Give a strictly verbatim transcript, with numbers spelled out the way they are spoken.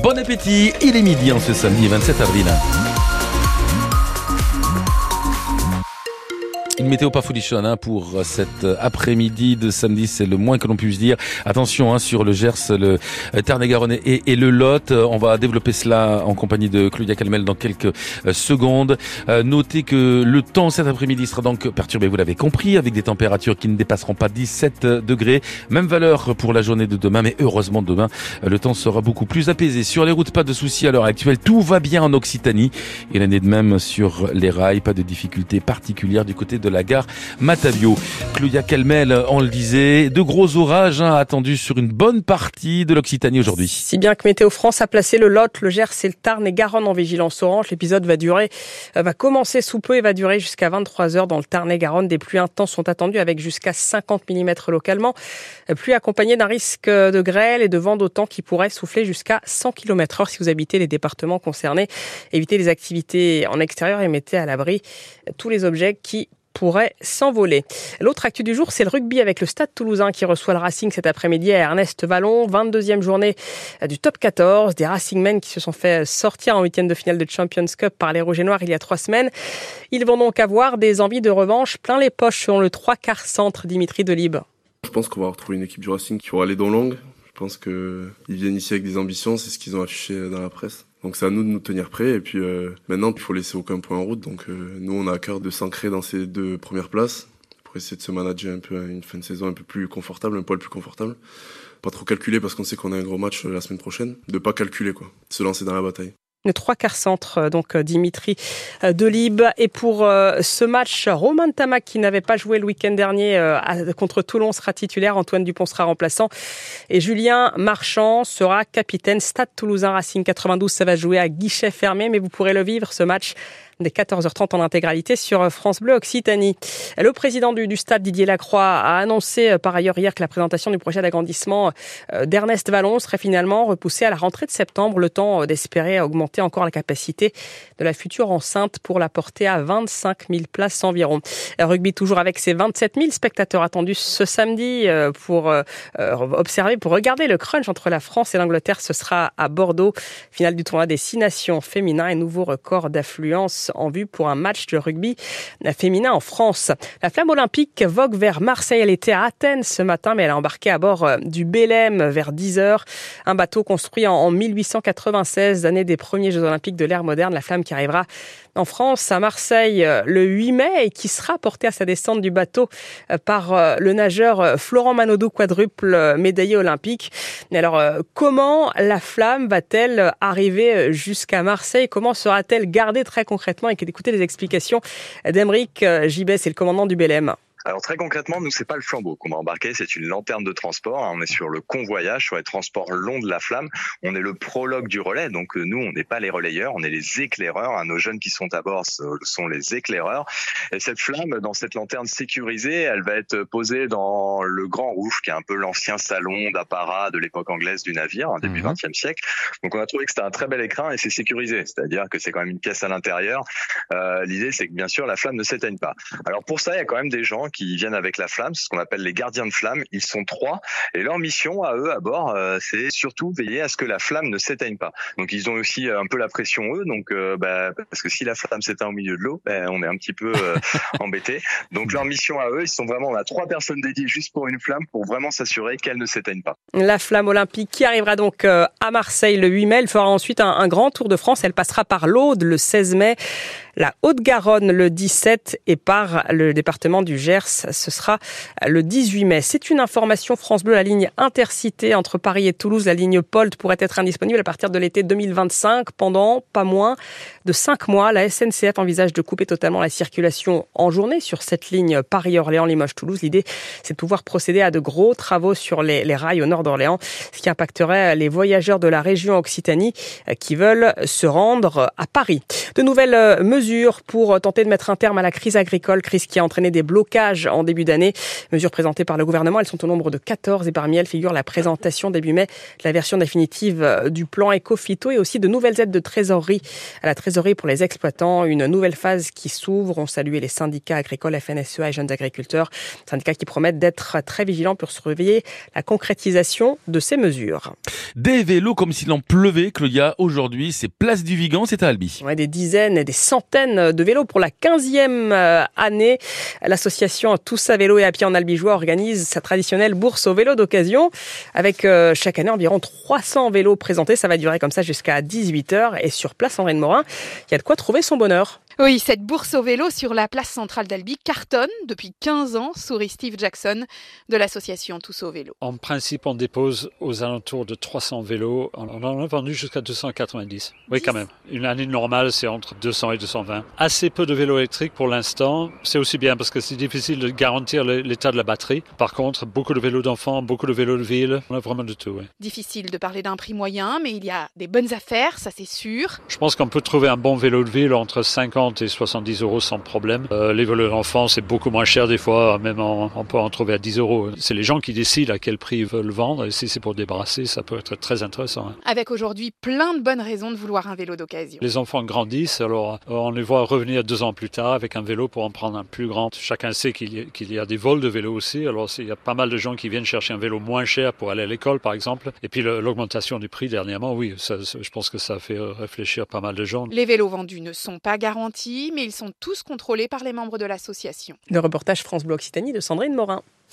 Bon appétit, il est midi en ce samedi vingt-sept avril. Une météo pas folichonne hein, pour cet après-midi de samedi, c'est le moins que l'on puisse dire. Attention hein, sur le Gers, le Tarn-et-Garonne et, et le Lot. On va développer cela en compagnie de Claudia Calmel dans quelques secondes. Euh, notez que le temps cet après-midi sera donc perturbé, vous l'avez compris, avec des températures qui ne dépasseront pas dix-sept degrés. Même valeur pour la journée de demain, mais heureusement demain, le temps sera beaucoup plus apaisé. Sur les routes, pas de soucis à l'heure actuelle. Tout va bien en Occitanie. Et l'année de même sur les rails, pas de difficultés particulières du côté de la gare Matavio. Claudia Calmel, on le disait, de gros orages hein, attendus sur une bonne partie de l'Occitanie aujourd'hui. Si bien que Météo France a placé le Lot, le Gers et le Tarn et Garonne en vigilance orange. L'épisode va durer, va commencer sous peu et va durer jusqu'à vingt-trois heures dans le Tarn et Garonne. Des pluies intenses sont attendues avec jusqu'à cinquante millimètres localement. Pluie accompagnée d'un risque de grêle et de vent d'autant qui pourrait souffler jusqu'à cent kilomètres heure si vous habitez les départements concernés. Évitez les activités en extérieur et mettez à l'abri tous les objets qui pourrait s'envoler. L'autre actu du jour, c'est le rugby avec le Stade Toulousain qui reçoit le Racing cet après-midi à Ernest Vallon. vingt-deuxième journée du top quatorze. Des Racingmen qui se sont fait sortir en huitième de finale de Champions Cup par les Rouges et Noirs il y a trois semaines. Ils vont donc avoir des envies de revanche plein les poches selon le trois quarts centre Dimitri Delibes. Je pense qu'on va retrouver une équipe du Racing qui aura les dents longues. Je pense qu'ils viennent ici avec des ambitions, c'est ce qu'ils ont affiché dans la presse. Donc c'est à nous de nous tenir prêts et puis euh, maintenant il faut laisser aucun point en route. Donc euh, nous on a à cœur de s'ancrer dans ces deux premières places pour essayer de se manager un peu à une fin de saison un peu plus confortable, un poil plus confortable. Pas trop calculer parce qu'on sait qu'on a un gros match la semaine prochaine. De pas calculer quoi, de se lancer dans la bataille. Le trois quarts centre, donc Dimitri Delibes. Et pour ce match, Romain Tamac, qui n'avait pas joué le week-end dernier contre Toulon, sera titulaire. Antoine Dupont sera remplaçant. Et Julien Marchand sera capitaine. Stade Toulousain Racing quatre-vingt-douze, ça va jouer à guichet fermé, mais vous pourrez le vivre, ce match, dès quatorze heures trente en intégralité sur France Bleu Occitanie. Le président du, du stade, Didier Lacroix, a annoncé par ailleurs hier que la présentation du projet d'agrandissement d'Ernest Vallon serait finalement repoussée à la rentrée de septembre, le temps d'espérer augmenter encore la capacité de la future enceinte pour la porter à vingt-cinq mille places environ. Rugby toujours avec ses vingt-sept mille spectateurs attendus ce samedi pour observer, pour regarder le crunch entre la France et l'Angleterre. Ce sera à Bordeaux, finale du tournoi des six nations féminin et nouveau record d'affluence en vue pour un match de rugby féminin en France. La flamme olympique vogue vers Marseille. Elle était à Athènes ce matin, mais elle a embarqué à bord du Belém vers dix heures. Un bateau construit en mille huit cent quatre-vingt-seize, année des premiers Jeux olympiques de l'ère moderne. La flamme qui arrivera en France, à Marseille, le huit mai et qui sera portée à sa descente du bateau par le nageur Florent Manodou, quadruple médaillé olympique. Et alors, comment la flamme va-t-elle arriver jusqu'à Marseille? Comment sera-t-elle gardée très concrètement? Et d'écouter les explications d'Aymeric Gibet, c'est le commandant du Belém. Alors très concrètement, nous c'est pas le flambeau qu'on va embarquer, c'est une lanterne de transport. On est sur le convoyage, sur les transports longs de la flamme. On est le prologue du relais, donc nous on n'est pas les relayeurs, on est les éclaireurs. Nos jeunes qui sont à bord sont les éclaireurs. Et cette flamme, dans cette lanterne sécurisée, elle va être posée dans le Grand Rouge, qui est un peu l'ancien salon d'apparat de l'époque anglaise du navire, début vingtième siècle. Donc on a trouvé que c'était un très bel écrin et c'est sécurisé, c'est-à-dire que c'est quand même une pièce à l'intérieur. Euh, l'idée c'est que bien sûr la flamme ne s'éteigne pas. Alors pour ça, il y a quand même des gens qui viennent avec la flamme, c'est ce qu'on appelle les gardiens de flamme. Ils sont trois et leur mission à eux à bord, euh, c'est surtout veiller à ce que la flamme ne s'éteigne pas. Donc ils ont aussi un peu la pression eux, donc euh, bah, parce que si la flamme s'éteint au milieu de l'eau, bah, on est un petit peu euh, embêté. Donc leur mission à eux, ils sont vraiment, on a trois personnes dédiées juste pour une flamme pour vraiment s'assurer qu'elle ne s'éteigne pas. La flamme olympique qui arrivera donc à Marseille le huit mai, elle fera ensuite un, un grand tour de France. Elle passera par l'Aude le seize mai, la Haute-Garonne le dix-sept et par le département du Gers, ce sera le dix-huit mai. C'est une information France Bleu, la ligne Intercité entre Paris et Toulouse, la ligne Polt pourrait être indisponible à partir de l'été deux mille vingt-cinq. Pendant pas moins de cinq mois, la S N C F envisage de couper totalement la circulation en journée sur cette ligne Paris-Orléans-Limoges-Toulouse. L'idée, c'est de pouvoir procéder à de gros travaux sur les, les rails au nord d'Orléans, ce qui impacterait les voyageurs de la région Occitanie qui veulent se rendre à Paris. De nouvelles mesures mesures pour tenter de mettre un terme à la crise agricole, crise qui a entraîné des blocages en début d'année. Mesures présentées par le gouvernement, elles sont au nombre de quatorze et parmi elles figure la présentation début mai de la version définitive du plan Éco-Phyto et aussi de nouvelles aides de trésorerie à la trésorerie pour les exploitants. Une nouvelle phase qui s'ouvre. On salue les syndicats agricoles, F N S E A et Jeunes Agriculteurs, syndicats qui promettent d'être très vigilants pour surveiller la concrétisation de ces mesures. Des vélos comme s'il en pleuvait, Claudia. Aujourd'hui, c'est place du Vigan, c'est à Albi. Ouais, des dizaines et des centaines de vélos pour la quinzième année. L'association Tous à vélo et à pied en Albigeois organise sa traditionnelle bourse aux vélos d'occasion avec euh, chaque année environ trois cents vélos présentés. Ça va durer comme ça jusqu'à dix-huit heures et sur place Henri de Morin, il y a de quoi trouver son bonheur. Oui, cette bourse au vélo sur la place centrale d'Albi cartonne depuis quinze ans, sourit Steve Jackson de l'association Tous au vélo. En principe, on dépose aux alentours de trois cents vélos. On en a vendu jusqu'à deux cent quatre-vingt-dix. Oui, quand même. Une année normale, c'est entre deux cents et deux cent vingt. Assez peu de vélos électriques pour l'instant. C'est aussi bien parce que c'est difficile de garantir l'état de la batterie. Par contre, beaucoup de vélos d'enfants, beaucoup de vélos de ville. On a vraiment de tout, oui. Difficile de parler d'un prix moyen, mais il y a des bonnes affaires, ça c'est sûr. Je pense qu'on peut trouver un bon vélo de ville entre cinquante et soixante-dix euros sans problème. Euh, les vélos d'enfants, c'est beaucoup moins cher des fois, même en, on peut en trouver à dix euros. C'est les gens qui décident à quel prix ils veulent vendre, et si c'est pour débarrasser, ça peut être très intéressant. Hein. Avec aujourd'hui plein de bonnes raisons de vouloir un vélo d'occasion. Les enfants grandissent, alors on les voit revenir deux ans plus tard avec un vélo pour en prendre un plus grand. Chacun sait qu'il y a, qu'il y a des vols de vélos aussi, alors il y a pas mal de gens qui viennent chercher un vélo moins cher pour aller à l'école par exemple. Et puis le, l'augmentation du prix dernièrement, oui, ça, je pense que ça fait réfléchir pas mal de gens. Les vélos vendus ne sont pas garantis, mais ils sont tous contrôlés par les membres de l'association. Le reportage France Bleu Occitanie de Sandrine Morin.